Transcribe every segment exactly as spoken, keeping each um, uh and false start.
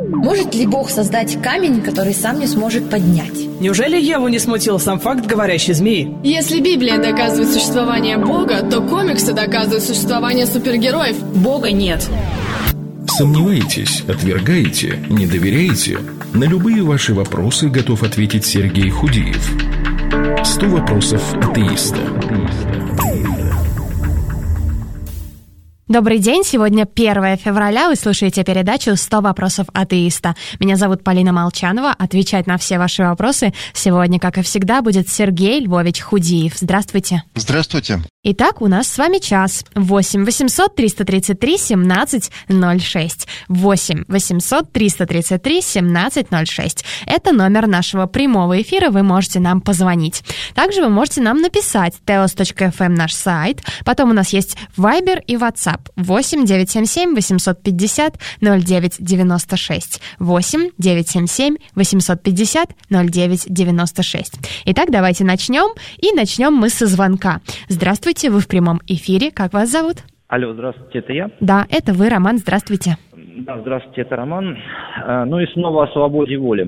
Может ли Бог создать камень, который сам не сможет поднять? Неужели Еву не смутил сам факт говорящей змеи? Если Библия доказывает существование Бога, то комиксы доказывают существование супергероев. Бога нет. Сомневаетесь, отвергаете, не доверяете? На любые ваши вопросы готов ответить Сергей Худиев. Сто вопросов атеиста. Добрый день, сегодня первое февраля, вы слушаете передачу «сто вопросов атеиста». Меня зовут Полина Молчанова, отвечать на все ваши вопросы сегодня, как и всегда, будет Сергей Львович Худиев. Здравствуйте. Здравствуйте. Итак, у нас с вами час. восемь восемьсот триста тридцать три семнадцать ноль шесть. восемь восемьсот триста тридцать три семнадцать ноль шесть. Это номер нашего прямого эфира, вы можете нам позвонить. Также вы можете нам написать теос точка эф эм наш сайт. Потом у нас есть Viber и WhatsApp. восемь девятьсот семьдесят семь восемьсот пятьдесят ноль девять девяносто шесть. восемь девятьсот семьдесят семь восемьсот пятьдесят ноль девять девяносто шесть. Итак, давайте начнем. И начнем мы со звонка. Здравствуйте. Вы в прямом эфире. Как вас зовут? Алло, здравствуйте, это я? Да, это вы, Роман. Здравствуйте. Да, здравствуйте, это Роман. Ну и снова о свободе воли.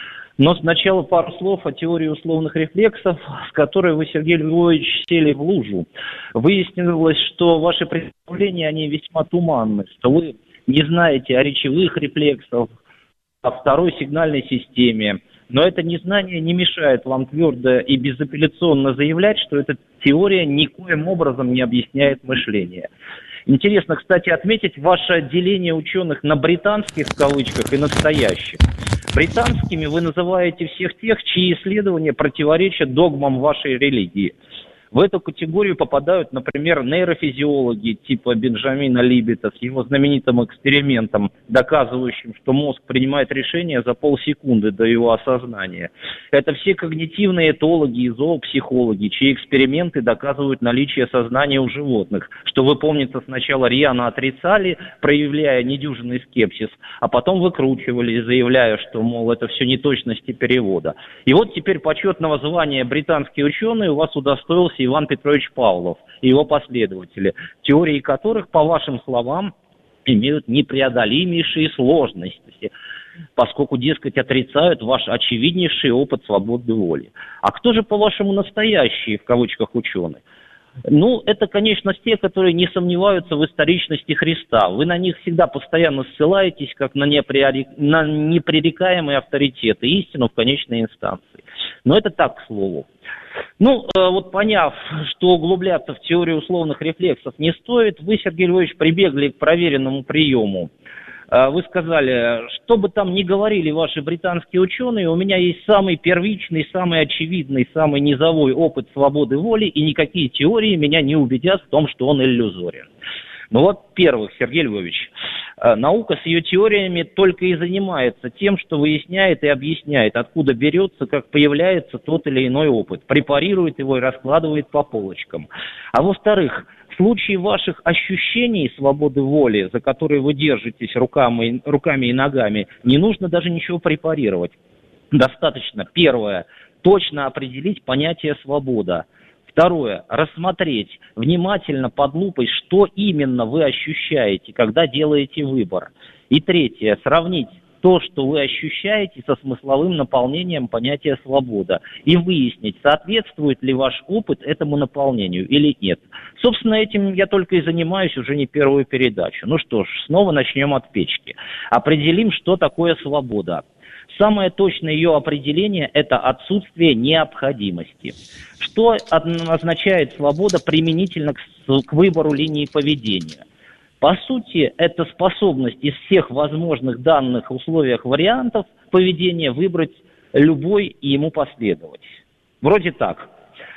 Но сначала пару слов о теории условных рефлексов, с которой вы, Сергей Львович, сели в лужу. Выяснилось, что ваши представления, они весьма туманны, что вы не знаете о речевых рефлексах, о второй сигнальной системе. Но это незнание не мешает вам твердо и безапелляционно заявлять, что эта теория никоим образом не объясняет мышление. Интересно, кстати, отметить ваше деление ученых на британских, в кавычках, и настоящих. Британскими вы называете всех тех, чьи исследования противоречат догмам вашей религии. В эту категорию попадают, например, нейрофизиологи типа Бенджамина Либбета с его знаменитым экспериментом, доказывающим, что мозг принимает решения за полсекунды до его осознания. Это все когнитивные этологи и зоопсихологи, чьи эксперименты доказывают наличие сознания у животных, что вы, помнится, сначала рьяно отрицали, проявляя недюжинный скепсис, а потом выкручивали, заявляя, что, мол, это все неточности перевода. И вот теперь почетного звания британские ученые у вас удостоился Иван Петрович Павлов и его последователи, теории которых, по вашим словам, имеют непреодолимейшие сложности, поскольку, дескать, отрицают ваш очевиднейший опыт свободы воли. А кто же, по-вашему, настоящие, в кавычках, ученые? Ну, это, конечно, те, которые не сомневаются в историчности Христа. Вы на них всегда постоянно ссылаетесь, как на, непререк... на непререкаемые авторитеты, истину в конечной инстанции. Но это так, к слову. Ну, э, вот поняв, что углубляться в теорию условных рефлексов не стоит, вы, Сергей Львович, прибегли к проверенному приему. Э, вы сказали, что бы там ни говорили ваши британские ученые, у меня есть самый первичный, самый очевидный, самый низовой опыт свободы воли, и никакие теории меня не убедят в том, что он иллюзорен. Ну, во-первых, Сергей Львович, наука с ее теориями только и занимается тем, что выясняет и объясняет, откуда берется, как появляется тот или иной опыт, препарирует его и раскладывает по полочкам. А во-вторых, в случае ваших ощущений свободы воли, за которые вы держитесь руками, руками и ногами, не нужно даже ничего препарировать. Достаточно, первое, точно определить понятие «свобода». Второе. Рассмотреть внимательно под лупой, что именно вы ощущаете, когда делаете выбор. И третье. Сравнить то, что вы ощущаете, со смысловым наполнением понятия «свобода». И выяснить, соответствует ли ваш опыт этому наполнению или нет. Собственно, этим я только и занимаюсь уже не первую передачу. Ну что ж, снова начнем от печки. Определим, что такое свобода. Самое точное ее определение – это отсутствие необходимости. Что означает свобода применительно к, к выбору линии поведения? По сути, это способность из всех возможных данных условиях вариантов поведения выбрать любой и ему последовать. Вроде так.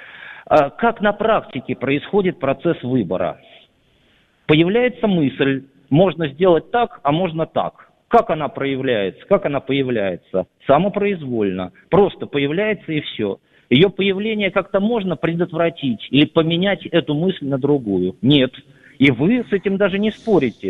Как на практике происходит процесс выбора? Появляется мысль, можно сделать так, а можно так. Как она проявляется? Как она появляется? Самопроизвольно. Просто появляется и все. Ее появление как-то можно предотвратить или поменять эту мысль на другую? Нет. И вы с этим даже не спорите.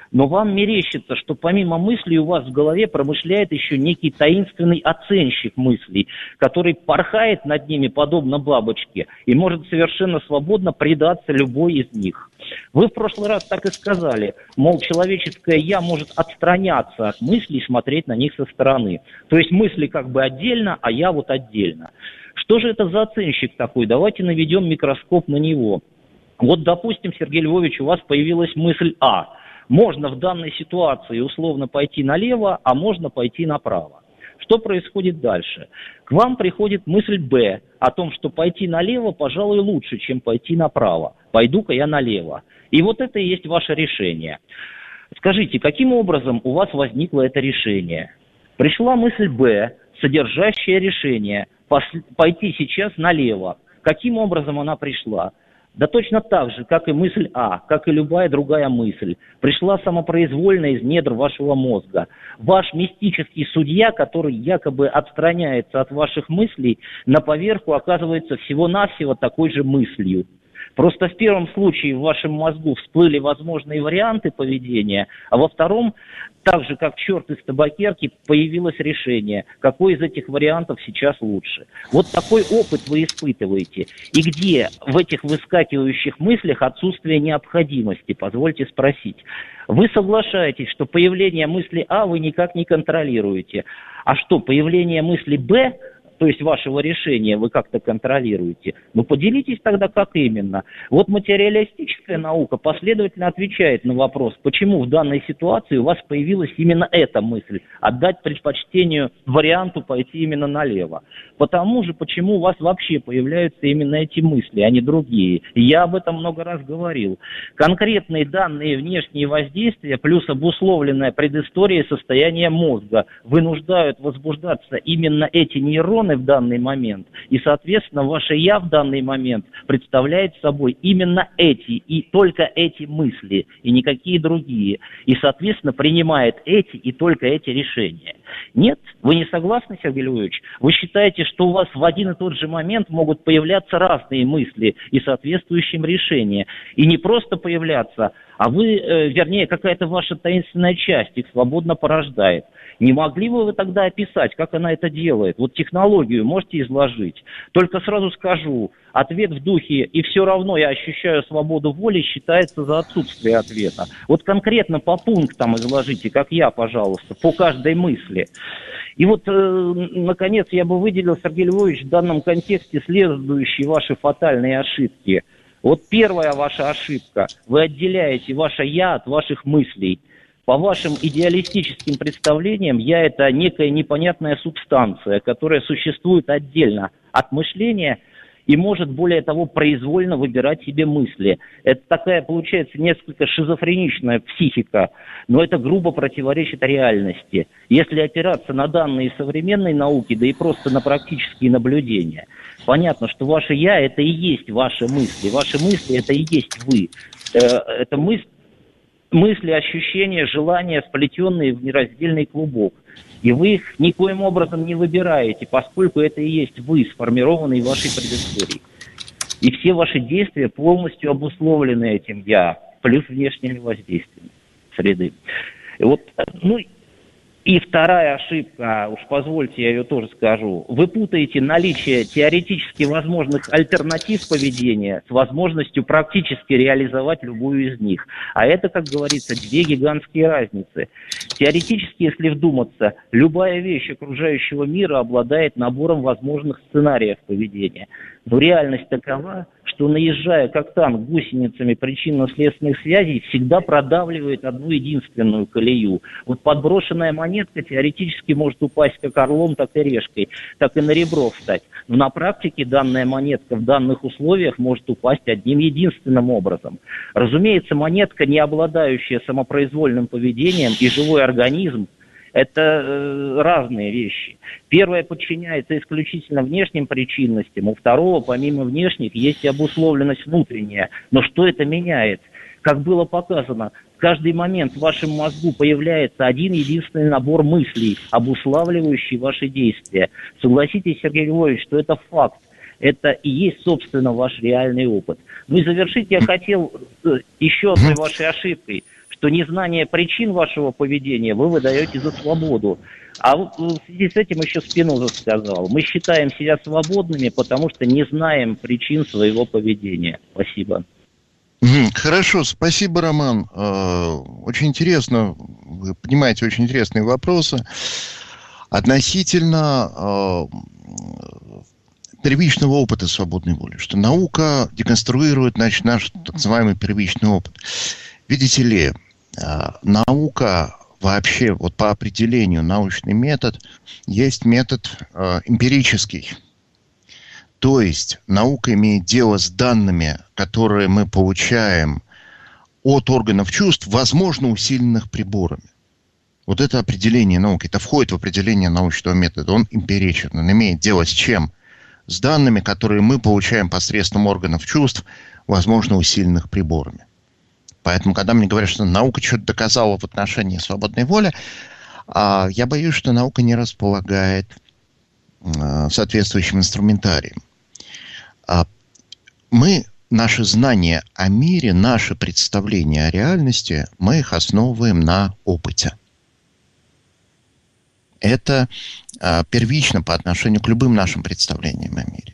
Но вам мерещится, что помимо мыслей у вас в голове промышляет еще некий таинственный оценщик мыслей, который порхает над ними подобно бабочке и может совершенно свободно предаться любой из них. Вы в прошлый раз так и сказали, мол, человеческое «я» может отстраняться от мыслей и смотреть на них со стороны. То есть мысли как бы отдельно, а «я» вот отдельно. Что же это за оценщик такой? Давайте наведем микроскоп на него. Вот, допустим, Сергей Львович, у вас появилась мысль «А». Можно в данной ситуации условно пойти налево, а можно пойти направо. Что происходит дальше? К вам приходит мысль «Б» о том, что пойти налево, пожалуй, лучше, чем пойти направо. Пойду-ка я налево. И вот это и есть ваше решение. Скажите, каким образом у вас возникло это решение? Пришла мысль «Б», содержащая решение пойти сейчас налево. Каким образом она пришла? Да точно так же, как и мысль А, как и любая другая мысль, пришла самопроизвольно из недр вашего мозга. Ваш мистический судья, который якобы отстраняется от ваших мыслей, на поверку оказывается всего-навсего такой же мыслью. Просто в первом случае в вашем мозгу всплыли возможные варианты поведения, а во втором, так же как черт из табакерки, появилось решение, какой из этих вариантов сейчас лучше. Вот такой опыт вы испытываете. И где в этих выскакивающих мыслях отсутствие необходимости, позвольте спросить. Вы соглашаетесь, что появление мысли А вы никак не контролируете, а что, появление мысли Б, то есть вашего решения, вы как-то контролируете. Ну, поделитесь тогда, как именно. Вот материалистическая наука последовательно отвечает на вопрос, почему в данной ситуации у вас появилась именно эта мысль, отдать предпочтению варианту пойти именно налево. Потому же, почему у вас вообще появляются именно эти мысли, а не другие. Я об этом много раз говорил. Конкретные данные внешние воздействия плюс обусловленная предыстория состояния мозга вынуждают возбуждаться именно эти нейроны в данный момент, и, соответственно, ваше «я» в данный момент представляет собой именно эти и только эти мысли, и никакие другие, и, соответственно, принимает эти и только эти решения. Нет? Вы не согласны, Сергей Львович? Вы считаете, что у вас в один и тот же момент могут появляться разные мысли и соответствующим решения, и не просто появляться, а вы, э, вернее, какая-то ваша таинственная часть их свободно порождает. Не могли бы вы тогда описать, как она это делает? Вот технологию можете изложить? Только сразу скажу, ответ в духе «и все равно я ощущаю свободу воли» считается за отсутствие ответа. Вот конкретно по пунктам изложите, как я, пожалуйста, по каждой мысли. И вот, э, наконец, я бы выделил, Сергей Львович, в данном контексте следующие ваши фатальные ошибки. Вот первая ваша ошибка. Вы отделяете ваше «я» от ваших мыслей. По вашим идеалистическим представлениям, я – это некая непонятная субстанция, которая существует отдельно от мышления и может, более того, произвольно выбирать себе мысли. Это такая, получается, несколько шизофреничная психика, но это грубо противоречит реальности. Если опираться на данные современной науки, да и просто на практические наблюдения, понятно, что ваше «я» – это и есть ваши мысли. Ваши мысли – это и есть вы. Это мысль. Мысли, ощущения, желания, сплетенные в нераздельный клубок. И вы их никоим образом не выбираете, поскольку это и есть вы, сформированные вашей предысторией. И все ваши действия полностью обусловлены этим «я», плюс внешними воздействиями среды. И вот, ну, и вторая ошибка, уж позвольте, я ее тоже скажу. Вы путаете наличие теоретически возможных альтернатив поведения с возможностью практически реализовать любую из них. А это, как говорится, две гигантские разницы. Теоретически, если вдуматься, любая вещь окружающего мира обладает набором возможных сценариев поведения. Но реальность такова, что, наезжая как танк гусеницами причинно-следственных связей, всегда продавливает одну единственную колею. Вот подброшенная монетка теоретически может упасть как орлом, так и решкой, так и на ребро встать. Но на практике данная монетка в данных условиях может упасть одним единственным образом. Разумеется, монетка, не обладающая самопроизвольным поведением, и живой организм, это э, разные вещи. Первое подчиняется исключительно внешним причинностям, у второго, помимо внешних, есть и обусловленность внутренняя. Но что это меняет? Как было показано, в каждый момент в вашем мозгу появляется один единственный набор мыслей, обуславливающий ваши действия. Согласитесь, Сергей Львович, что это факт. Это и есть, собственно, ваш реальный опыт. Ну и завершить я хотел еще одной вашей ошибкой. что незнание причин вашего поведения вы выдаете за свободу. А в связи с этим еще Спиноза сказал: мы считаем себя свободными, потому что не знаем причин своего поведения. Спасибо. Хорошо, спасибо, Роман. Очень интересно, вы понимаете, очень интересные вопросы. Относительно первичного опыта свободной воли, что наука деконструирует, значит, наш так называемый первичный опыт. Видите ли, наука вообще, вот по определению научный метод, есть метод э, эмпирический. То есть наука имеет дело с данными, которые мы получаем от органов чувств, возможно, усиленных приборами. Вот это определение науки, это входит в определение научного метода. Он эмпиричен, он имеет дело с чем? С данными, которые мы получаем посредством органов чувств, возможно, усиленных приборами. Поэтому, когда мне говорят, что наука что-то доказала в отношении свободной воли, я боюсь, что наука не располагает соответствующим инструментарием. Мы, наши знания о мире, наше представление о реальности, мы их основываем на опыте. Это первично по отношению к любым нашим представлениям о мире.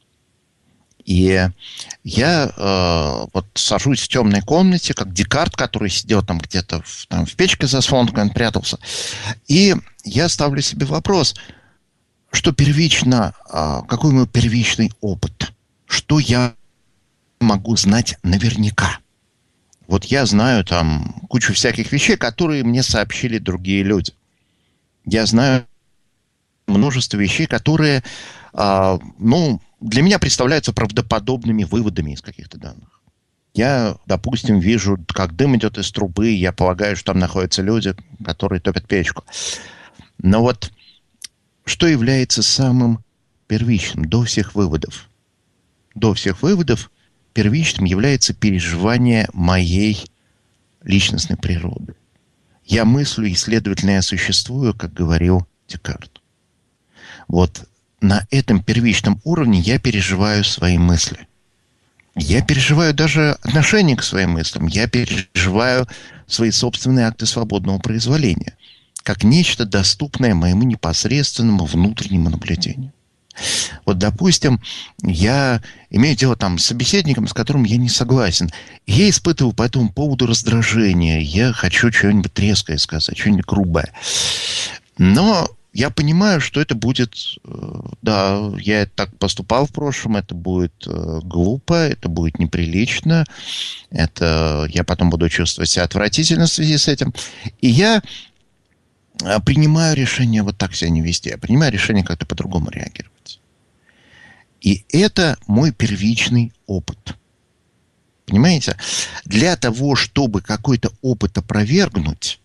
И я э, вот сажусь в темной комнате, как Декарт, который сидел там где-то в, там, в печке заслонкой, он прятался. И я ставлю себе вопрос, что первично, э, какой мой первичный опыт? Что я могу знать наверняка? Вот я знаю там кучу всяких вещей, которые мне сообщили другие люди. Я знаю множество вещей, которые, э, ну... для меня представляются правдоподобными выводами из каких-то данных. Я, допустим, вижу, как дым идет из трубы, я полагаю, что там находятся люди, которые топят печку. Но вот что является самым первичным до всех выводов? До всех выводов первичным является переживание моей личностной природы. Я мыслю, и, следовательно, я существую, как говорил Декарт. Вот на этом первичном уровне я переживаю свои мысли. Я переживаю даже отношение к своим мыслям. Я переживаю свои собственные акты свободного произволения как нечто доступное моему непосредственному внутреннему наблюдению. Вот, допустим, я имею дело там с собеседником, с которым я не согласен. Я испытываю по этому поводу раздражение. Я хочу что-нибудь резкое сказать, что-нибудь грубое. Но я понимаю, что это будет, да, я так поступал в прошлом, это будет глупо, это будет неприлично, это я потом буду чувствовать себя отвратительно в связи с этим. И я принимаю решение вот так себя не вести, я принимаю решение как-то по-другому реагировать. И это мой первичный опыт. Понимаете? Для того, чтобы какой-то опыт опровергнуть,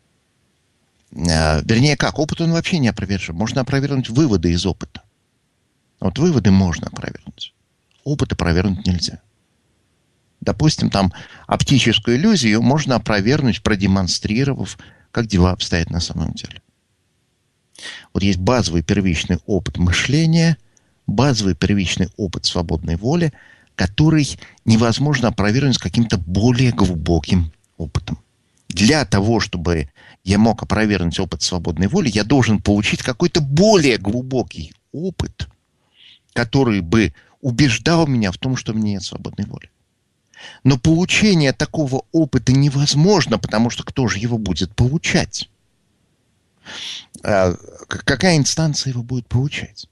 вернее, как? Опыт он вообще не опровержен. Можно опровергнуть выводы из опыта. Вот выводы можно опровергнуть. Опыт опровергнуть нельзя. Допустим, там оптическую иллюзию можно опровергнуть, продемонстрировав, как дела обстоят на самом деле. Вот есть базовый первичный опыт мышления, базовый первичный опыт свободной воли, который невозможно опровергнуть с каким-то более глубоким опытом. Для того, чтобы я мог опровергнуть опыт свободной воли, я должен получить какой-то более глубокий опыт, который бы убеждал меня в том, что у меня нет свободной воли. Но получение такого опыта невозможно, потому что кто же его будет получать? Какая инстанция его будет получать?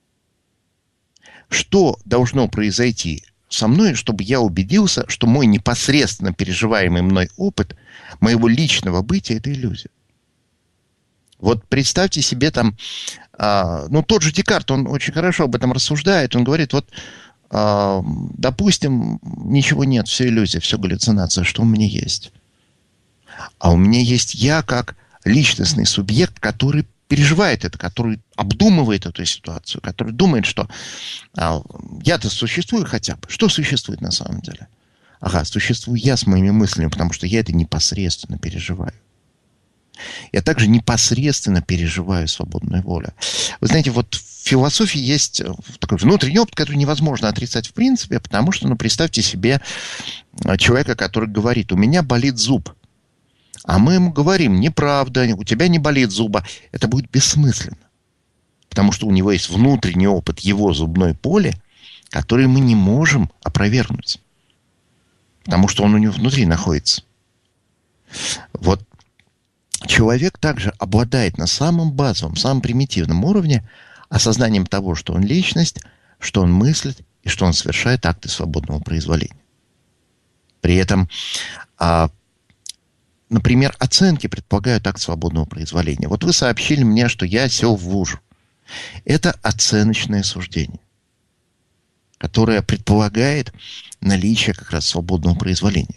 Что должно произойти со мной, чтобы я убедился, что мой непосредственно переживаемый мной опыт моего личного бытия – это иллюзия? Вот представьте себе там, а, ну, тот же Декарт, он очень хорошо об этом рассуждает, он говорит, вот, а, допустим, ничего нет, все иллюзия, все галлюцинация, что у меня есть? А у меня есть я как личностный субъект, который переживает это, который обдумывает эту ситуацию, который думает, что а, я-то существую хотя бы. Что существует на самом деле? Ага, существую я с моими мыслями, потому что я это непосредственно переживаю. Я также непосредственно переживаю свободную волю. Вы знаете, вот в философии есть такой внутренний опыт, который невозможно отрицать в принципе, потому что, ну, представьте себе человека, который говорит, у меня болит зуб. А мы ему говорим: неправда, у тебя не болит зуба. Это будет бессмысленно. Потому что у него есть внутренний опыт его зубной боли, который мы не можем опровергнуть. Потому что он у него внутри находится. Вот человек также обладает на самом базовом, самом примитивном уровне осознанием того, что он личность, что он мыслит и что он совершает акты свободного произволения. При этом, а, например, оценки предполагают акт свободного произволения. Вот вы сообщили мне, что я сел в лужу. Это оценочное суждение, которое предполагает наличие как раз свободного произволения.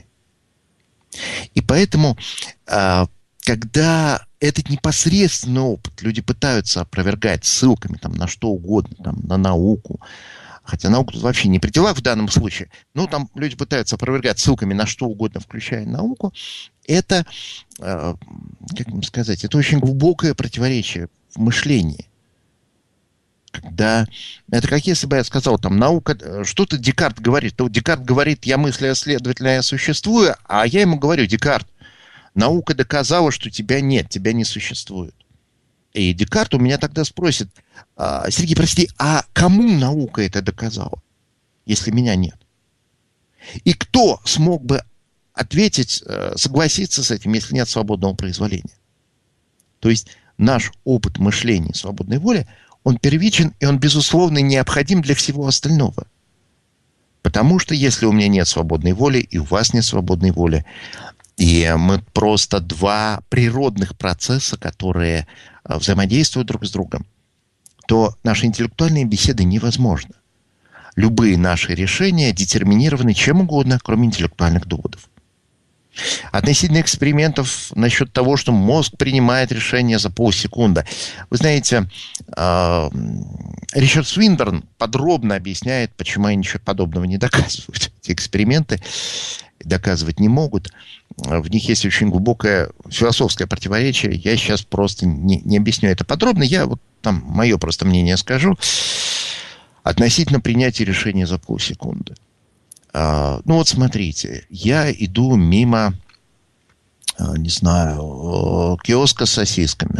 И поэтому, а, когда этот непосредственный опыт люди пытаются опровергать ссылками там, на что угодно, там, на науку, хотя наука тут вообще не при делах в данном случае, ну, там люди пытаются опровергать ссылками на что угодно, включая науку, это, э, как вам сказать, это очень глубокое противоречие в мышлении. Когда, это как если бы я сказал, там, наука, что-то Декарт говорит, то Декарт говорит: я мыслю, следовательно, я существую, а я ему говорю: Декарт, наука доказала, что тебя нет, тебя не существует. И Декарт у меня тогда спросит: Сергей, прости, а кому наука это доказала, если меня нет? И кто смог бы ответить, согласиться с этим, если нет свободного произволения? То есть наш опыт мышления и свободной воли, он первичен, и он, безусловно, необходим для всего остального. Потому что если у меня нет свободной воли, и у вас нет свободной воли, и мы просто два природных процесса, которые взаимодействуют друг с другом, то наши интеллектуальные беседы невозможны. Любые наши решения детерминированы чем угодно, кроме интеллектуальных доводов. Относительно экспериментов насчет того, что мозг принимает решение за полсекунды. Вы знаете, Ричард Свинберн подробно объясняет, почему они ничего подобного не доказывают. Эти эксперименты доказывать не могут. В них есть очень глубокое философское противоречие. Я сейчас просто не, не объясню это подробно. Я вот там мое просто мнение скажу относительно принятия решения за полсекунды. Uh, ну вот смотрите, я иду мимо, uh, не знаю, uh, киоска с сосисками.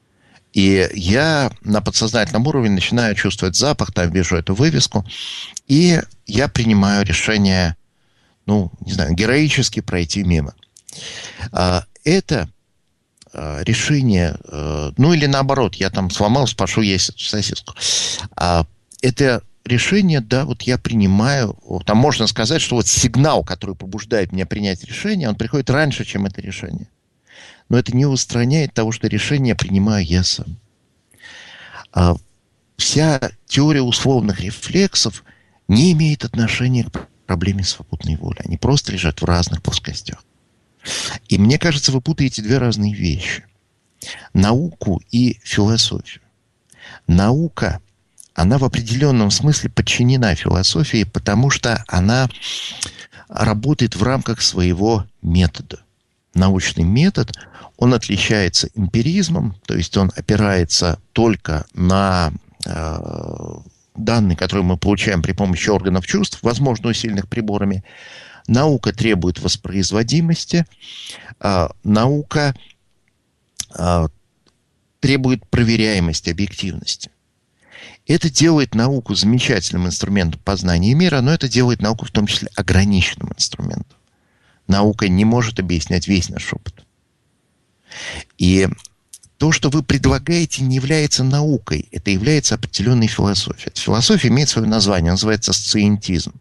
И я на подсознательном уровне начинаю чувствовать запах, там вижу эту вывеску, и я принимаю решение, ну, не знаю, героически пройти мимо. Uh, это uh, решение, uh, ну или наоборот, я там сломался, пошел есть эту сосиску. Uh, это решение, да, вот я принимаю, там можно сказать, что вот сигнал, который побуждает меня принять решение, он приходит раньше, чем это решение. Но это не устраняет того, что решение принимаю я сам. А вся теория условных рефлексов не имеет отношения к проблеме свободной воли. Они просто лежат в разных плоскостях. И мне кажется, вы путаете две разные вещи. Науку и философию. Наука, она в определенном смысле подчинена философии, потому что она работает в рамках своего метода. Научный метод, он отличается эмпиризмом, то есть он опирается только на э, данные, которые мы получаем при помощи органов чувств, возможно, усиленных приборами. Наука требует воспроизводимости, э, наука э, требует проверяемости, объективности. Это делает науку замечательным инструментом познания мира, но это делает науку в том числе ограниченным инструментом. Наука не может объяснять весь наш опыт. И то, что вы предлагаете, не является наукой. Это является определенной философией. Эта философия имеет свое название, называется сциентизм.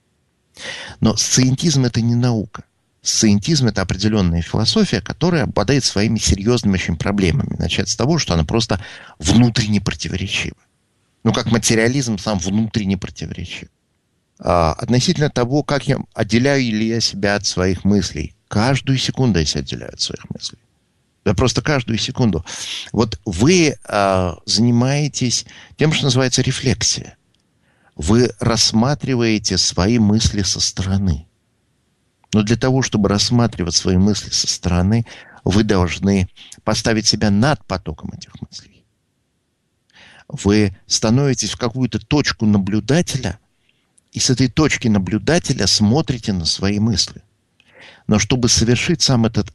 Но сциентизм – это не наука. Сциентизм – это определенная философия, которая обладает своими серьезными очень проблемами. Начать с того, что она просто внутренне противоречива. Ну, как материализм сам внутренне противоречив. А, относительно того, как я отделяю ли я себя от своих мыслей. Каждую секунду я себя отделяю от своих мыслей. Да просто каждую секунду. Вот вы а, занимаетесь тем, что называется рефлексия. Вы рассматриваете свои мысли со стороны. Но для того, чтобы рассматривать свои мысли со стороны, вы должны поставить себя над потоком этих мыслей. Вы становитесь в какую-то точку наблюдателя, и с этой точки наблюдателя смотрите на свои мысли. Но чтобы совершить сам этот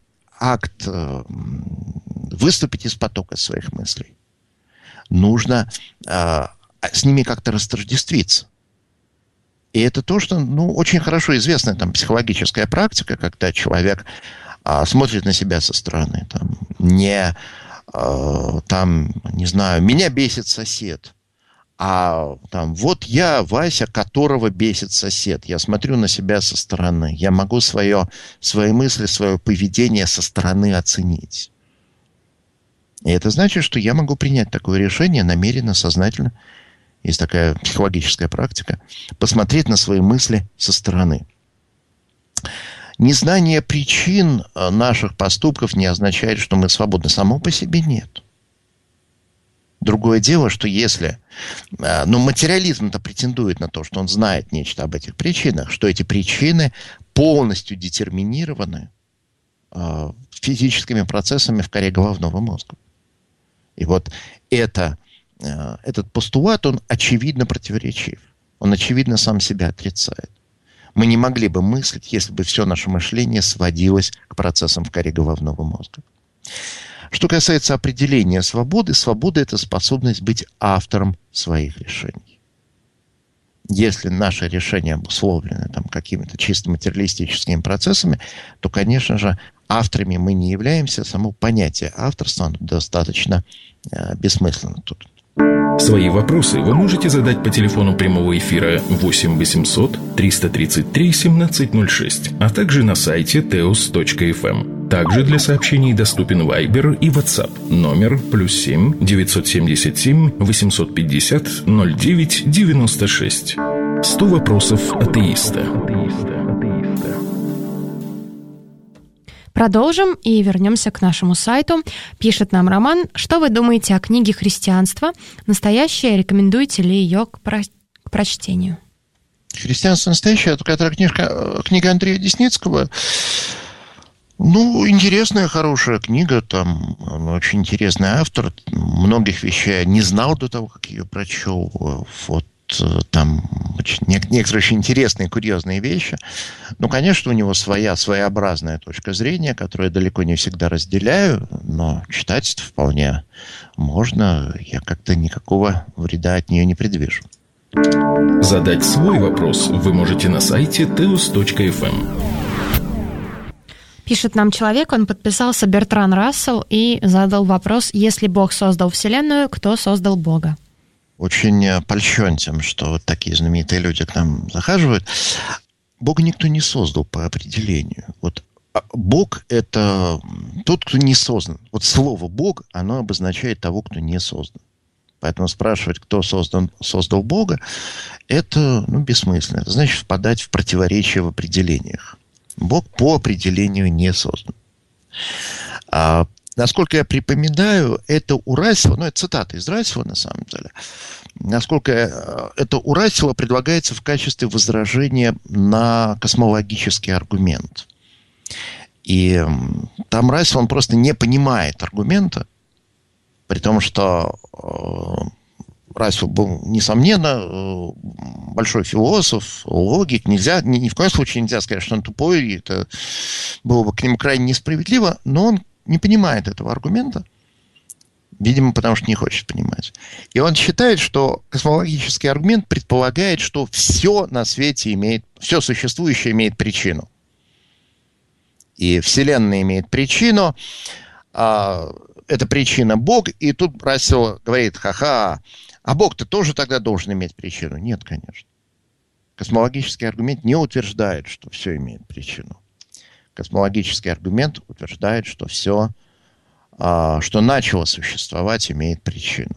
акт выступить из потока своих мыслей. Нужно с ними как-то растождествиться. И это то, что, ну, очень хорошо известная там психологическая практика, когда человек а, смотрит на себя со стороны, там, не, а, там, не знаю, меня бесит сосед, а там, вот я, Вася, которого бесит сосед, я смотрю на себя со стороны, я могу свое, свои мысли, свое поведение со стороны оценить. И это значит, что я могу принять такое решение намеренно, сознательно. Есть такая психологическая практика. Посмотреть на свои мысли со стороны. Незнание причин наших поступков не означает, что мы свободны. Само по себе нет. Другое дело, что если... Ну, материализм-то претендует на то, что он знает нечто об этих причинах, что эти причины полностью детерминированы физическими процессами в коре головного мозга. И вот это... Этот постулат, он очевидно противоречив. Он очевидно сам себя отрицает. Мы не могли бы мыслить, если бы все наше мышление сводилось к процессам в коре головного мозга. Что касается определения свободы, свобода – это способность быть автором своих решений. Если наши решения обусловлены там, какими-то чисто материалистическими процессами, то, конечно же, авторами мы не являемся. Само понятие авторства достаточно э, бессмысленно тут. Свои вопросы вы можете задать по телефону прямого эфира восемь восемьсот триста тридцать три семнадцать ноль шесть, а также на сайте теос точка эф эм. Также для сообщений доступен Viber и WhatsApp. Номер плюс семь девятьсот семьдесят семь восемьсот пятьдесят ноль девять девяносто шесть. Сто вопросов атеиста. Продолжим и вернемся к нашему сайту. Пишет нам Роман: что вы думаете о книге «Христианство»? Настоящее? Рекомендуете ли ее к, про... к прочтению? «Христианство настоящее» — это которая книжка, книга Андрея Десницкого. Ну, интересная, хорошая книга. Там он очень интересный автор. Многих вещей я не знал до того, как ее прочел. Вот. Там очень, некоторые очень интересные, курьезные вещи. Ну, конечно, у него своя, своеобразная точка зрения, которую я далеко не всегда разделяю, но читать вполне можно. Я как-то никакого вреда от нее не предвижу. Задать свой вопрос вы можете на сайте теос точка эф эм. Пишет нам человек, он подписался Бертран Рассел и задал вопрос: если Бог создал Вселенную, кто создал Бога? Очень польщен тем, что вот такие знаменитые люди к нам захаживают. Бога никто не создал по определению. Вот Бог – это тот, кто не создан. Вот слово «Бог», оно обозначает того, кто не создан. Поэтому спрашивать, кто создан, создал Бога, это ну, бессмысленно. Это значит впадать в противоречие в определениях. Бог по определению не создан. А насколько я припоминаю, это у Рассела, ну, это цитата из Рассела, на самом деле, насколько это у Рассела предлагается в качестве возражения на космологический аргумент. И там Рассел, он просто не понимает аргумента, при том, что Рассел был, несомненно, большой философ, логик. Нельзя, ни, ни в коем случае нельзя сказать, что он тупой, и это было бы к нему крайне несправедливо, но он не понимает этого аргумента, видимо, потому что не хочет понимать. И он считает, что космологический аргумент предполагает, что все на свете имеет, все существующее имеет причину. И Вселенная имеет причину, а, эта причина Бог, и тут Рассел говорит: ха-ха, а Бог-то тоже тогда должен иметь причину? Нет, конечно. Космологический аргумент не утверждает, что все имеет причину. Космологический аргумент утверждает, что все, а, что начало существовать, имеет причину.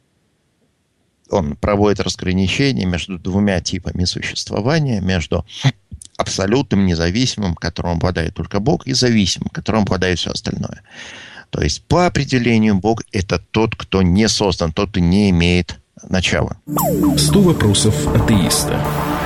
Он проводит разграничение между двумя типами существования, между абсолютным, независимым, которым обладает только Бог, и зависимым, которым обладает все остальное. То есть, по определению, Бог – это тот, кто не создан, тот, кто не имеет начала. Сто вопросов атеиста.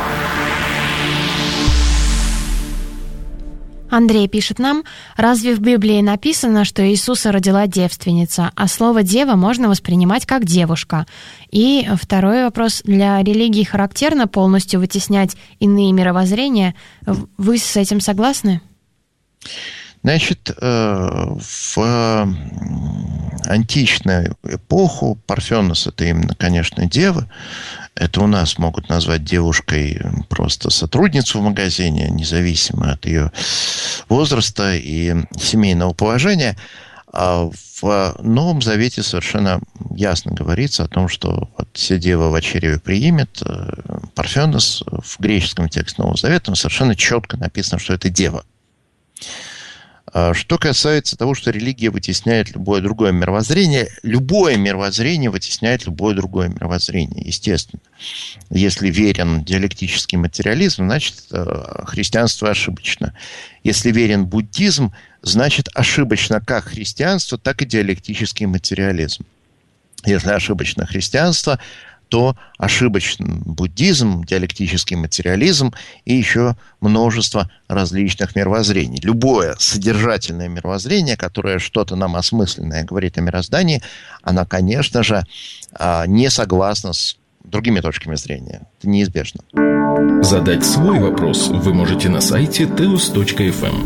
Андрей пишет нам: разве в Библии написано, что Иисуса родила девственница, а слово «дева» можно воспринимать как девушка? И второй вопрос: для религии характерно полностью вытеснять иные мировоззрения? Вы с этим согласны? Значит, в античную эпоху Парфенос – это именно, конечно, дева. Это у нас могут назвать девушкой просто сотрудницу в магазине, независимо от ее возраста и семейного положения. А в Новом Завете совершенно ясно говорится о том, что вот «се дева в чреве приимет». Парфенос в греческом тексте Нового Завета совершенно четко написано, что это дева. Что касается того, что религия вытесняет любое другое мировоззрение, любое мировоззрение вытесняет любое другое мировоззрение, естественно. Если верен диалектический материализм, значит, христианство ошибочно. Если верен буддизм, значит, ошибочно как христианство, так и диалектический материализм. Если ошибочно христианство, то ошибочен буддизм, диалектический материализм и еще множество различных мировоззрений. Любое содержательное мировоззрение, которое что-то нам осмысленное говорит о мироздании, оно, конечно же, не согласно с другими точками зрения. Это неизбежно. Задать свой вопрос вы можете на сайте теос точка эф эм.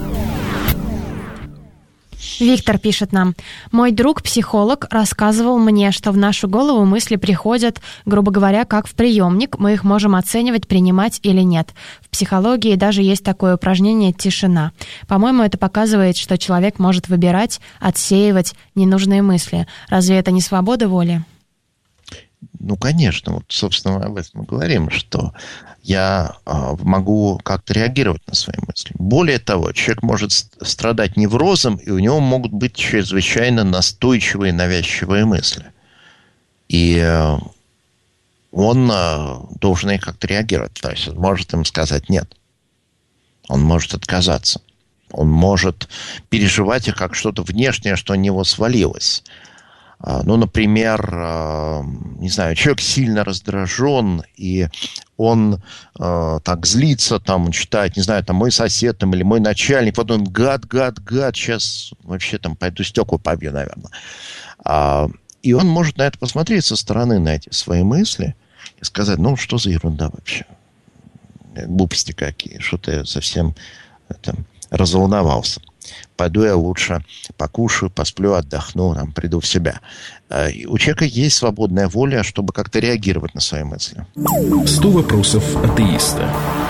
Виктор пишет нам: «Мой друг-психолог рассказывал мне, что в нашу голову мысли приходят, грубо говоря, как в приемник. Мы их можем оценивать, принимать или нет. В психологии даже есть такое упражнение «тишина». По-моему, это показывает, что человек может выбирать, отсеивать ненужные мысли. Разве это не свобода воли?» Ну, конечно. Вот, собственно, об этом мы говорим, что я э, могу как-то реагировать на свои мысли. Более того, человек может страдать неврозом, и у него могут быть чрезвычайно настойчивые, навязчивые мысли. И э, он э, должен их как-то реагировать. То есть он может им сказать «нет». Он может отказаться. Он может переживать их как что-то внешнее, что на него свалилось. Ну, например, не знаю, человек сильно раздражен, и он э, так злится, там, он считает, не знаю, там, мой сосед там, или мой начальник, вот он гад, гад, гад, сейчас вообще там пойду стекла побью, наверное. А, и он может на это посмотреть со стороны, на эти свои мысли, и сказать, ну, что за ерунда вообще? Глупости какие, что-то я совсем это, разволновался. Пойду я лучше покушаю, посплю, отдохну, там, приду в себя. У человека есть свободная воля, чтобы как-то реагировать на свои мысли. сто вопросов атеиста.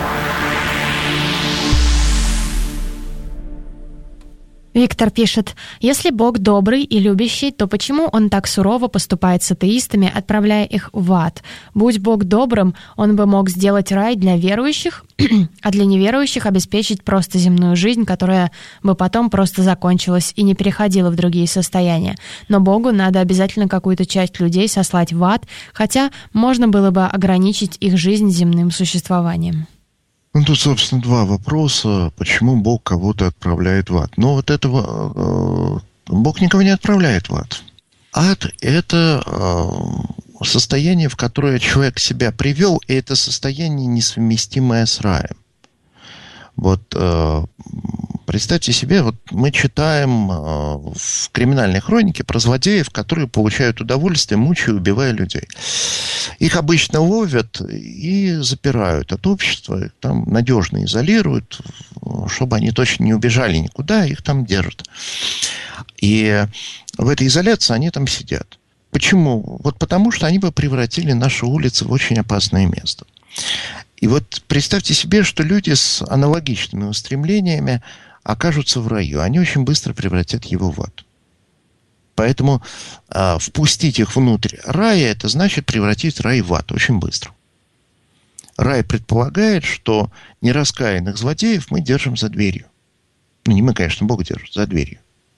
Виктор пишет: «Если Бог добрый и любящий, то почему Он так сурово поступает с атеистами, отправляя их в ад? Будь Бог добрым, Он бы мог сделать рай для верующих, а для неверующих обеспечить просто земную жизнь, которая бы потом просто закончилась и не переходила в другие состояния. Но Богу надо обязательно какую-то часть людей сослать в ад, хотя можно было бы ограничить их жизнь земным существованием». Ну, тут, собственно, два вопроса. Почему Бог кого-то отправляет в ад? Но вот этого... Э, Бог никого не отправляет в ад. Ад – это э, состояние, в которое человек себя привел, и это состояние несовместимое с раем. Вот э, представьте себе, вот мы читаем э, в криминальной хронике про злодеев, которые получают удовольствие, мучая и убивая людей. Их обычно ловят и запирают от общества, там надежно изолируют, чтобы они точно не убежали никуда, их там держат. И в этой изоляции они там сидят. Почему? Вот потому, что они бы превратили наши улицы в очень опасное место. И вот представьте себе, что люди с аналогичными устремлениями окажутся в раю. Они очень быстро превратят его в ад. Поэтому э, впустить их внутрь рая, это значит превратить рай в ад очень быстро. Рай предполагает, что нераскаянных злодеев мы держим за дверью. Ну, не мы, конечно, Бог держит, за дверью.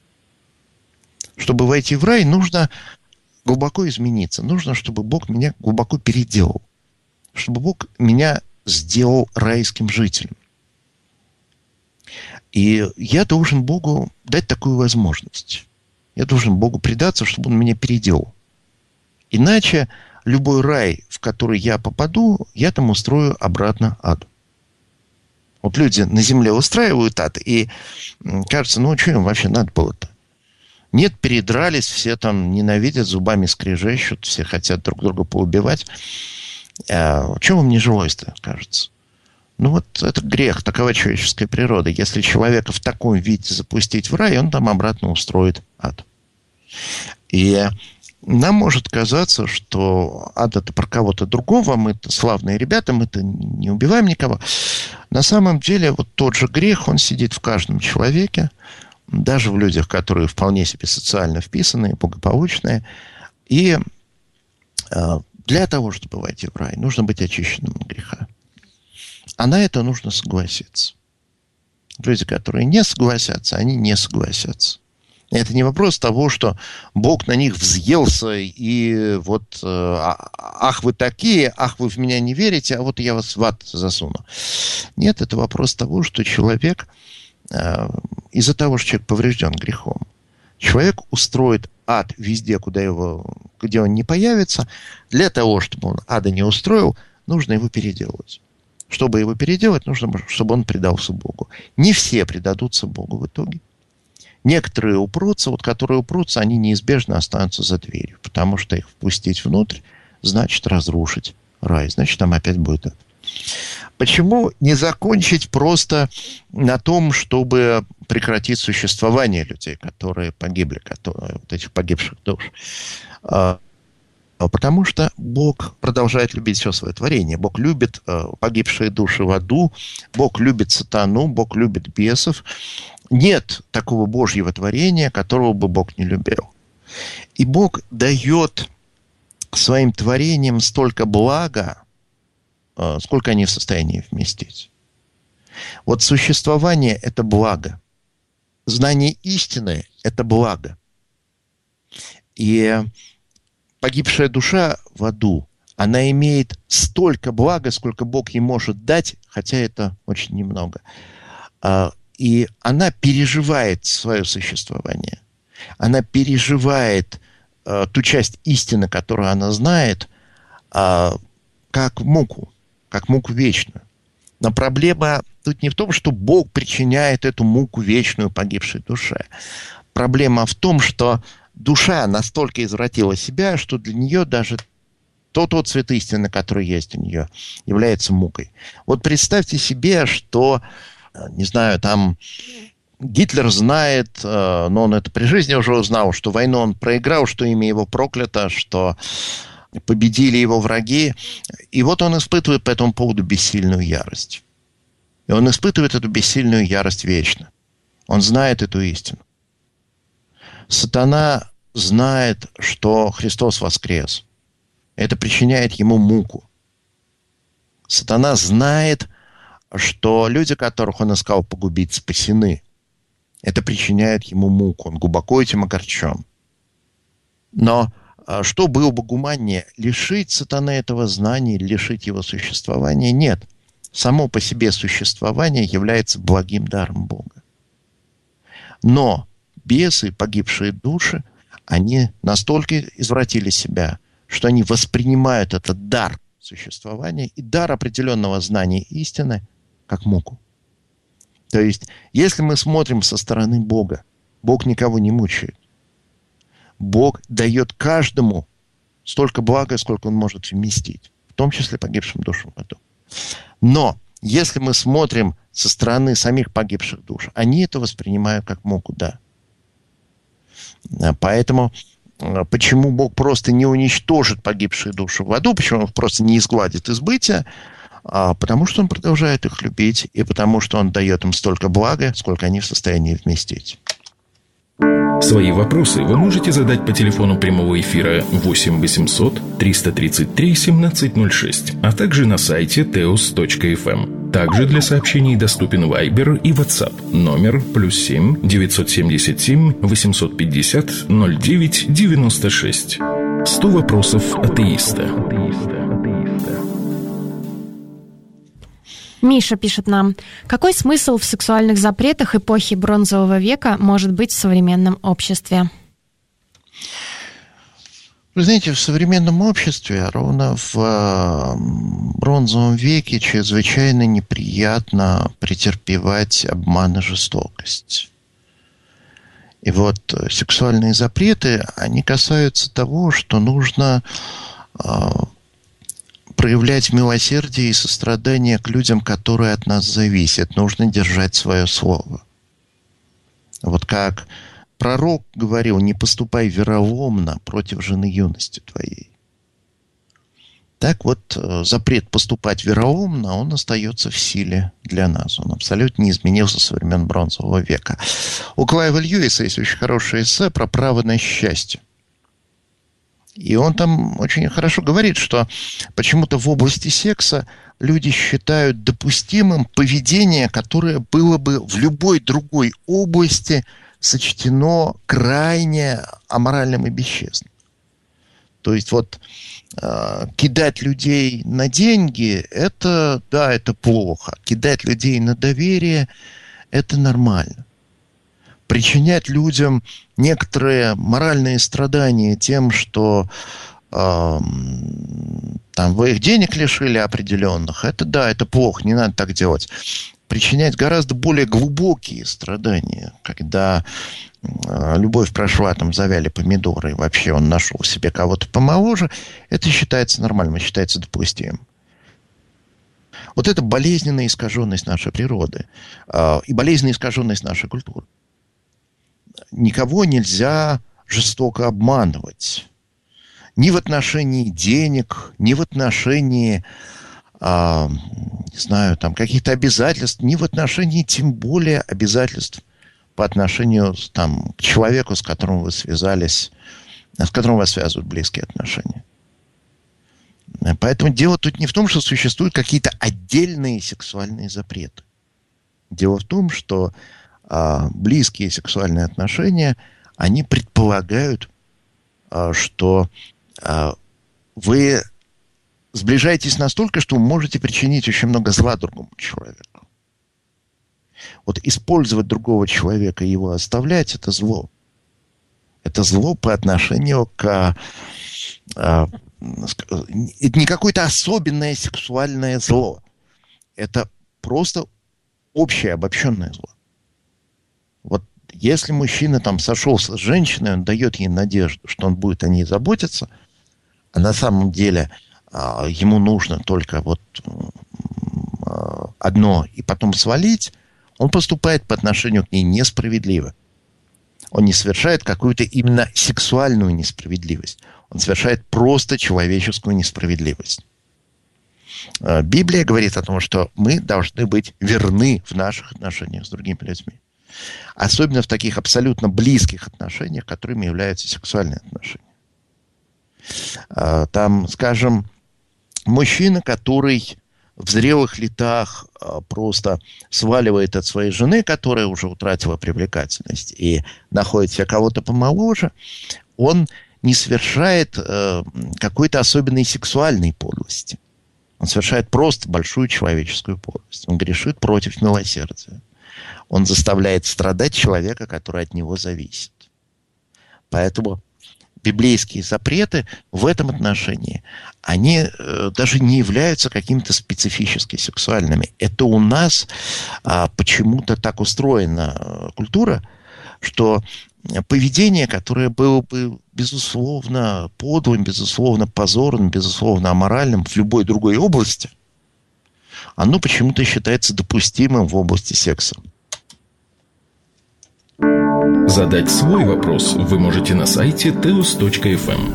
Чтобы войти в рай, нужно глубоко измениться. Нужно, чтобы Бог меня глубоко переделал. Чтобы Бог меня сделал райским жителем. И я должен Богу дать такую возможность. Я должен Богу предаться, чтобы Он меня переделал. Иначе любой рай, в который я попаду, я там устрою обратно аду. Вот люди на земле устраивают ад, и кажется, ну, что им вообще надо было-то? Нет, передрались, все там ненавидят, зубами скрежещут, все хотят друг друга поубивать. А, чего вам не жилось-то, кажется? Ну вот это грех, такова человеческая природа. Если человека в таком виде запустить в рай, он там обратно устроит ад. И нам может казаться, что ад это про кого-то другого, мы-то славные ребята, мы-то не убиваем никого. На самом деле вот тот же грех, он сидит в каждом человеке, даже в людях, которые вполне себе социально вписанные, благополучные. И для того, чтобы войти в рай, нужно быть очищенным от греха. А на это нужно согласиться. Люди, которые не согласятся, они не согласятся. Это не вопрос того, что Бог на них взъелся, и вот, ах, вы такие, ах, вы в меня не верите, а вот я вас в ад засуну. Нет, это вопрос того, что человек, из-за того, что человек поврежден грехом, человек устроит ад везде, куда его, где он не появится. Для того, чтобы он ада не устроил, нужно его переделывать. Чтобы его переделать, нужно, чтобы он предался Богу. Не все предадутся Богу в итоге. Некоторые упрутся, вот которые упрутся, они неизбежно останутся за дверью, потому что их впустить внутрь значит разрушить рай, значит там опять будет ад. Почему не закончить просто на том, чтобы прекратить существование людей, которые погибли, которые, вот этих погибших душ? Потому что Бог продолжает любить все свое творение. Бог любит э, погибшие души в аду, Бог любит сатану, Бог любит бесов. Нет такого Божьего творения, которого бы Бог не любил. И Бог дает своим творениям столько блага, э, сколько они в состоянии вместить. Вот существование – это благо. Знание истины – это благо. И погибшая душа в аду, она имеет столько блага, сколько Бог ей может дать, хотя это очень немного. И она переживает свое существование. Она переживает ту часть истины, которую она знает, как муку, как муку вечную. Но проблема тут не в том, что Бог причиняет эту муку вечную погибшей душе. Проблема в том, что душа настолько извратила себя, что для нее даже тот отцвет истины, который есть у нее, является мукой. Вот представьте себе, что, не знаю, там Гитлер знает, но он это при жизни уже узнал, что войну он проиграл, что имя его проклято, что победили его враги. И вот он испытывает по этому поводу бессильную ярость. И он испытывает эту бессильную ярость вечно. Он знает эту истину. Сатана знает, что Христос воскрес. Это причиняет ему муку. Сатана знает, что люди, которых он искал погубить, спасены. Это причиняет ему муку. Он глубоко этим огорчен. Но что было бы гуманнее? Лишить сатаны этого знания, лишить его существования? Нет. Само по себе существование является благим даром Бога. Но бесы, погибшие души, они настолько извратили себя, что они воспринимают этот дар существования и дар определенного знания истины как муку. То есть, если мы смотрим со стороны Бога, Бог никого не мучает. Бог дает каждому столько блага, сколько он может вместить, в том числе погибшим душам в аду. Но если мы смотрим со стороны самих погибших душ, они это воспринимают как муку, да. Поэтому почему Бог просто не уничтожит погибшие души в аду, почему Он просто не изгладит избытия? Потому что Он продолжает их любить, и потому что Он дает им столько блага, сколько они в состоянии вместить. Свои вопросы вы можете задать по телефону прямого эфира восемь восемьсот триста тридцать три семнадцать ноль шесть, а также на сайте теос точка эф эм. Также для сообщений доступен Viber и WhatsApp. Номер плюс семь девятьсот семьдесят семь восемьсот пятьдесят ноль девять девяносто шесть. Сто вопросов атеиста. Миша пишет нам: какой смысл в сексуальных запретах эпохи Бронзового века может быть в современном обществе? Вы знаете, в современном обществе, ровно в Бронзовом веке, чрезвычайно неприятно претерпевать обман и жестокость. И вот сексуальные запреты, они касаются того, что нужно проявлять милосердие и сострадание к людям, которые от нас зависят. Нужно держать свое слово. Вот как пророк говорил: не поступай вероломно против жены юности твоей. Так вот, запрет поступать вероломно, он остается в силе для нас. Он абсолютно не изменился со времен Бронзового века. У Клайва Льюиса есть очень хорошее эссе про право на счастье. И он там очень хорошо говорит, что почему-то в области секса люди считают допустимым поведение, которое было бы в любой другой области сочтено крайне аморальным и бесчестным. То есть вот э, кидать людей на деньги, это, да, это плохо. Кидать людей на доверие, это нормально. Причинять людям некоторые моральные страдания тем, что э, там, вы их денег лишили определенных, это да, это плохо, не надо так делать. Причинять гораздо более глубокие страдания, когда э, любовь прошла, там завяли помидоры, и вообще он нашел себе кого-то помоложе, это считается нормальным, считается допустимым. Вот это болезненная искаженность нашей природы э, и болезненная искаженность нашей культуры. Никого нельзя жестоко обманывать. Ни в отношении денег, ни в отношении, а, не знаю, там, каких-то обязательств, ни в отношении, тем более, обязательств по отношению там, к человеку, с которым вы связались, с которым вас связывают близкие отношения. Поэтому дело тут не в том, что существуют какие-то отдельные сексуальные запреты. Дело в том, что а, близкие сексуальные отношения, они предполагают, а, что а, вы сближаетесь настолько, что вы можете причинить очень много зла другому человеку. Вот использовать другого человека и его оставлять – это зло. Это зло по отношению к... А, это не какое-то особенное сексуальное зло. Это просто общее обобщенное зло. Вот если мужчина там сошелся с женщиной, он дает ей надежду, что он будет о ней заботиться, а на самом деле а, ему нужно только вот а, одно и потом свалить, он поступает по отношению к ней несправедливо. Он не совершает какую-то именно сексуальную несправедливость. Он совершает просто человеческую несправедливость. Библия говорит о том, что мы должны быть верны в наших отношениях с другими людьми. Особенно в таких абсолютно близких отношениях, которыми являются сексуальные отношения. Там, скажем, мужчина, который в зрелых летах просто сваливает от своей жены, которая уже утратила привлекательность, и находит себе кого-то помоложе, он не совершает э, какой-то особенной сексуальной подлости. Он совершает просто большую человеческую подлость. Он грешит против милосердия. Он заставляет страдать человека, который от него зависит. Поэтому библейские запреты в этом отношении, они э, даже не являются какими-то специфически сексуальными. Это у нас э, почему-то так устроена э, культура, что поведение, которое было бы, безусловно, подлым, безусловно, позорным, безусловно, аморальным в любой другой области, оно почему-то считается допустимым в области секса. Задать свой вопрос вы можете на сайте теос точка эф эм.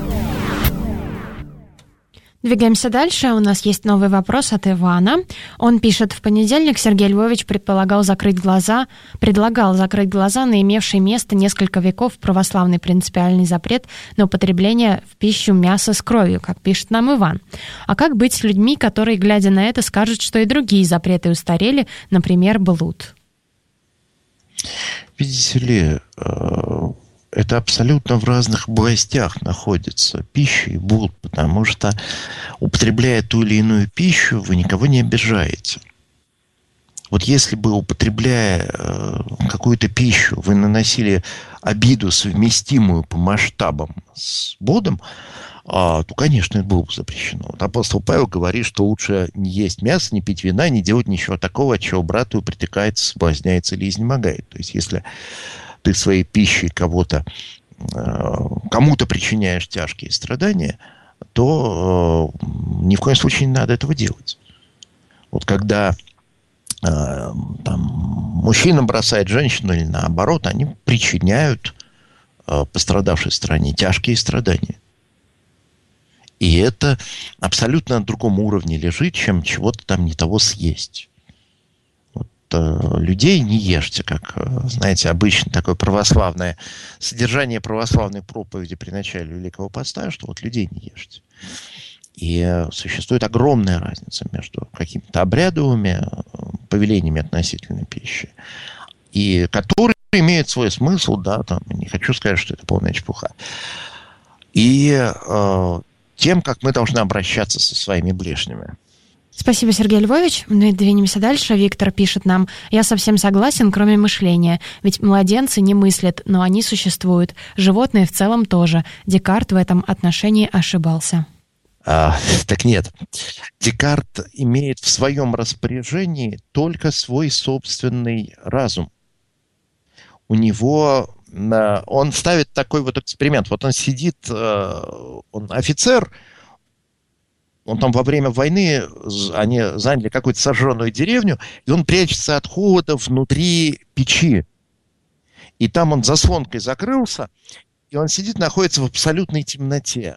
Двигаемся дальше. У нас есть новый вопрос от Ивана. Он пишет: в понедельник Сергей Львович предполагал закрыть глаза, предлагал закрыть глаза на имевший место несколько веков православный принципиальный запрет на употребление в пищу мяса с кровью, как пишет нам Иван. А как быть с людьми, которые, глядя на это, скажут, что и другие запреты устарели, например, блуд? Видите ли, это абсолютно в разных областях находится пища и блуд, потому что, употребляя ту или иную пищу, вы никого не обижаете. Вот если бы, употребляя какую-то пищу, вы наносили обиду, совместимую по масштабам с блудом, то, конечно, это было бы запрещено. Вот апостол Павел говорит, что лучше не есть мясо, не пить вина, не делать ничего такого, от чего брату притекается, соблазняется или изнемогает. То есть, если ты своей пищей кого-то, кому-то причиняешь тяжкие страдания, то э, ни в коем случае не надо этого делать. Вот когда э, там, мужчина бросает женщину или наоборот, они причиняют э, пострадавшей стороне тяжкие страдания. И это абсолютно на другом уровне лежит, чем чего-то там не того съесть. Вот, э, людей не ешьте, как, э, знаете, обычно такое православное содержание православной проповеди при начале Великого Поста, что вот людей не ешьте. И э, существует огромная разница между какими-то обрядовыми э, повелениями относительно пищи, и которые имеют свой смысл, да, там, не хочу сказать, что это полная чепуха. И э, тем, как мы должны обращаться со своими ближними. Спасибо, Сергей Львович. Мы двинемся дальше. Виктор пишет нам: «Я совсем согласен, кроме мышления. Ведь младенцы не мыслят, но они существуют. Животные в целом тоже. Декарт в этом отношении ошибался». А, так нет. Декарт имеет в своем распоряжении только свой собственный разум. У него... Он ставит такой вот эксперимент. Вот он сидит, он офицер, он там во время войны, они заняли какую-то сожженную деревню, и он прячется от холода внутри печи. И там он заслонкой закрылся, и он сидит, находится в абсолютной темноте.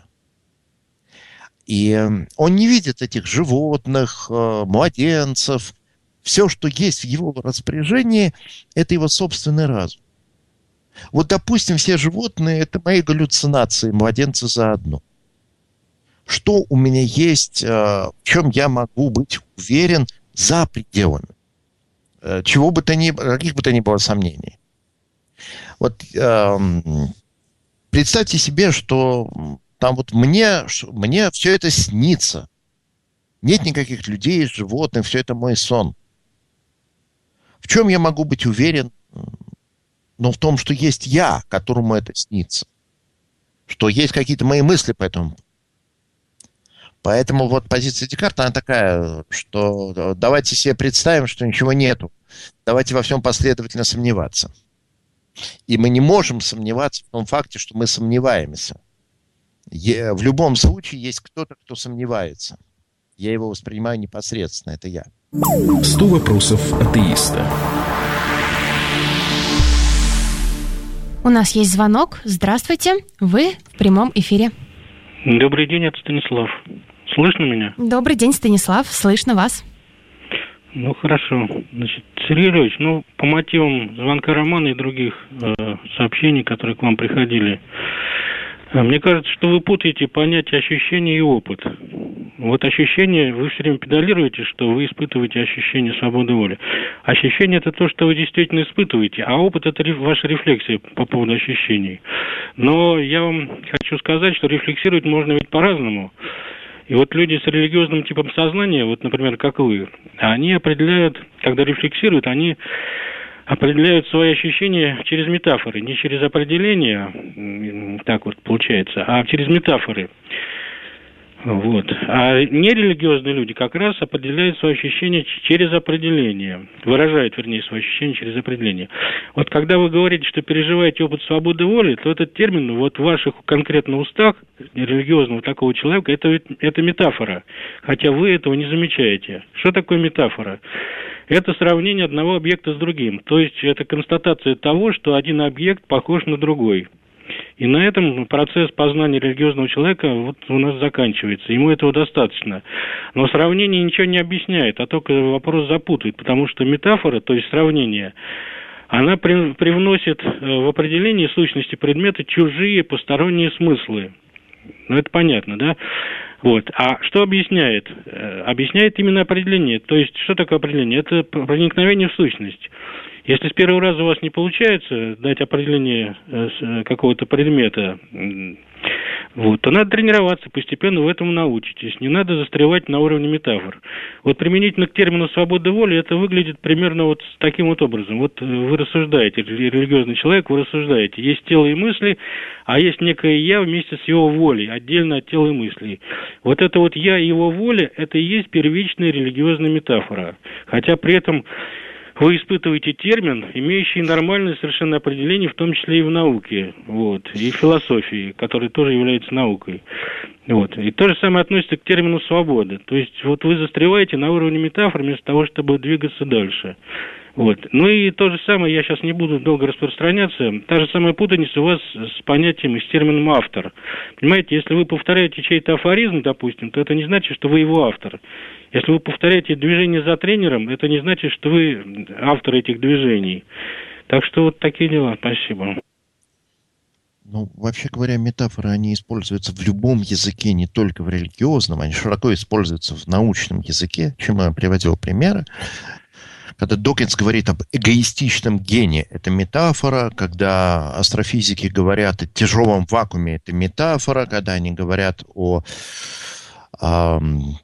И он не видит этих животных, младенцев. Все, что есть в его распоряжении, это его собственный разум. Вот, допустим, все животные – это мои галлюцинации, младенцы заодно. Что у меня есть, в чем я могу быть уверен за пределами? Чего бы то ни было, каких бы то ни было сомнений. Вот представьте себе, что там вот мне, мне все это снится. Нет никаких людей, животных, все это мой сон. В чем я могу быть уверен? Но в том, что есть я, которому это снится. Что есть какие-то мои мысли по этому. Поэтому вот позиция Декарта, она такая, что давайте себе представим, что ничего нету. Давайте во всем последовательно сомневаться. И мы не можем сомневаться в том факте, что мы сомневаемся. В любом случае есть кто-то, кто сомневается. Я его воспринимаю непосредственно, это я. сто вопросов атеиста. У нас есть звонок. Здравствуйте. Вы в прямом эфире. Добрый день, это Станислав. Слышно меня? Добрый день, Станислав. Слышно вас. Ну, хорошо. Значит, Сергей Львович, ну, по мотивам звонка Романа и других э, сообщений, которые к вам приходили, э, мне кажется, что вы путаете понятие ощущения и опыт. Вот ощущение, вы все время педалируете, что вы испытываете ощущение свободы воли. Ощущение – это то, что вы действительно испытываете, а опыт – это ваша рефлексия по поводу ощущений. Но я вам хочу сказать, что рефлексировать можно ведь по-разному. И вот люди с религиозным типом сознания, вот, например, как вы, они определяют, когда рефлексируют, они определяют свои ощущения через метафоры, не через определения, так вот получается, а через метафоры. Вот. А нерелигиозные люди как раз определяют свои ощущения через определение, выражают, вернее, свои ощущения через определение. Вот когда вы говорите, что переживаете опыт свободы воли, то этот термин вот в ваших конкретно устах религиозного такого человека, это, это метафора, хотя вы этого не замечаете. Что такое метафора? Это сравнение одного объекта с другим, то есть это констатация того, что один объект похож на другой. И на этом процесс познания религиозного человека вот у нас заканчивается. Ему этого достаточно. Но сравнение ничего не объясняет, а только вопрос запутает. Потому что метафора, то есть сравнение, она при, привносит в определение сущности предмета чужие посторонние смыслы. Ну, это понятно, да? Вот. А что объясняет? Объясняет именно определение. То есть, что такое определение? Это проникновение в сущность. Если с первого раза у вас не получается дать определение какого-то предмета, вот, то надо тренироваться, постепенно в этом научитесь. Не надо застревать на уровне метафор. Вот применительно к термину «свобода воли» это выглядит примерно вот таким вот образом. Вот вы рассуждаете, религиозный человек, вы рассуждаете. Есть тело и мысли, а есть некое «я» вместе с его волей, отдельно от тела и мыслей. Вот это вот «я» и его воля, это и есть первичная религиозная метафора. Хотя при этом вы испытываете термин, имеющий нормальное совершенно определение, в том числе и в науке, вот, и в философии, который тоже является наукой. Вот. И то же самое относится к термину «свобода». То есть вот вы застреваете на уровне метафор вместо того, чтобы двигаться дальше. Вот. Ну и то же самое, я сейчас не буду долго распространяться, та же самая путаница у вас с понятием и с термином «автор». Понимаете, если вы повторяете чей-то афоризм, допустим, то это не значит, что вы его автор. Если вы повторяете движение за тренером, это не значит, что вы автор этих движений. Так что вот такие дела. Спасибо. Ну, вообще говоря, метафоры, они используются в любом языке, не только в религиозном, они широко используются в научном языке, чем я приводил примеры. Когда Докинс говорит об эгоистичном гене, это метафора. Когда астрофизики говорят о тяжелом вакууме, это метафора. Когда они говорят о эм,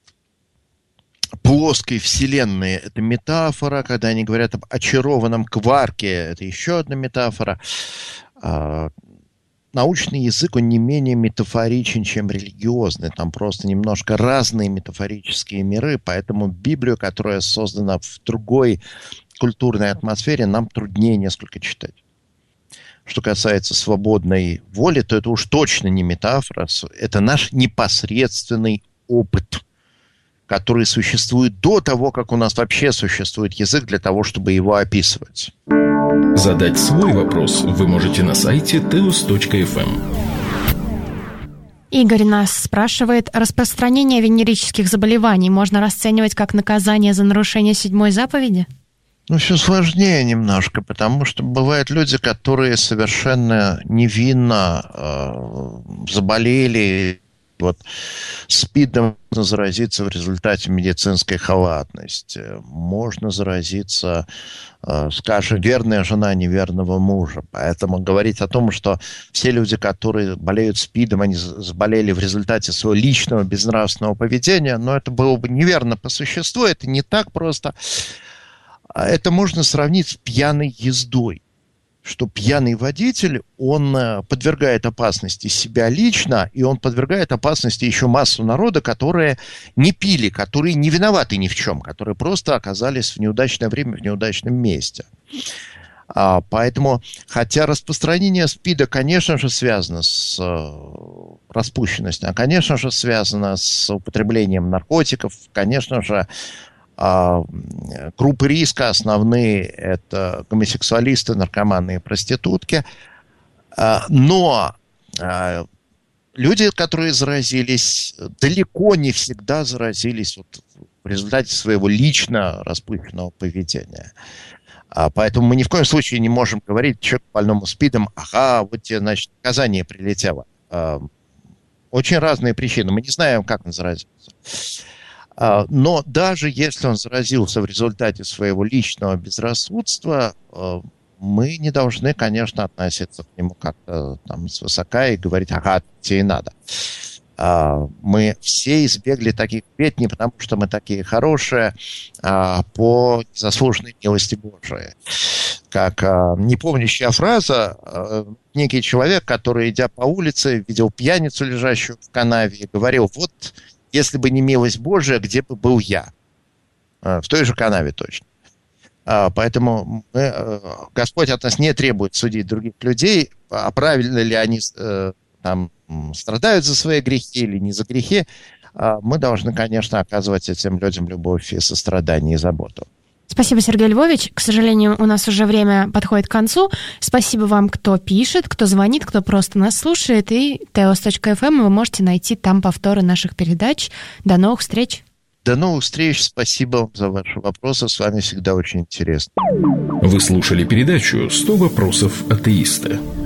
плоской вселенной, это метафора. Когда они говорят об очарованном кварке, это еще одна метафора. Э, научный язык, он не менее метафоричен, чем религиозный. Там просто немножко разные метафорические миры, поэтому Библию, которая создана в другой культурной атмосфере, нам труднее несколько читать. Что касается свободной воли, то это уж точно не метафора, это наш непосредственный опыт, который существует до того, как у нас вообще существует язык для того, чтобы его описывать. Задать свой вопрос вы можете на сайте теос точка эф эм. Игорь нас спрашивает, распространение венерических заболеваний можно расценивать как наказание за нарушение седьмой заповеди? Ну, все сложнее немножко, потому что бывают люди, которые совершенно невинно э, заболели. Вот СПИДом можно заразиться в результате медицинской халатности. Можно заразиться, э, скажем, верная жена неверного мужа. Поэтому говорить о том, что все люди, которые болеют СПИДом, они заболели в результате своего личного безнравственного поведения, но это было бы неверно по существу, это не так просто. Это можно сравнить с пьяной ездой. Что пьяный водитель, он подвергает опасности себя лично, и он подвергает опасности еще массу народа, которые не пили, которые не виноваты ни в чем, которые просто оказались в неудачное время, в неудачном месте. А, поэтому, хотя распространение СПИДа, конечно же, связано с распущенностью, а, конечно же, связано с употреблением наркотиков, конечно же, группы риска основные – это гомосексуалисты, наркоманы и проститутки. Но люди, которые заразились, далеко не всегда заразились вот в результате своего лично распущенного поведения. Поэтому мы ни в коем случае не можем говорить человеку больному СПИДом: ага, вот тебе, значит, наказание прилетело. Очень разные причины. Мы не знаем, как он заразился. Но даже если он заразился в результате своего личного безрассудства, мы не должны, конечно, относиться к нему как-то там свысока и говорить: ага, тебе и надо. Мы все избегли таких бед не потому, что мы такие хорошие, а по заслуженной милости Божией. Как непомнящая фраза, некий человек, который, идя по улице, видел пьяницу, лежащую в канаве, и говорил: вот если бы не милость Божия, где бы был я? В той же канаве точно. Поэтому мы, Господь от нас не требует судить других людей, а правильно ли они там страдают за свои грехи или не за грехи. Мы должны, конечно, оказывать этим людям любовь и сострадание и заботу. Спасибо, Сергей Львович. К сожалению, у нас уже время подходит к концу. Спасибо вам, кто пишет, кто звонит, кто просто нас слушает. И теос точка эф эм вы можете найти там повторы наших передач. До новых встреч. До новых встреч. Спасибо вам за ваши вопросы. С вами всегда очень интересно. Вы слушали передачу «сто вопросов атеиста».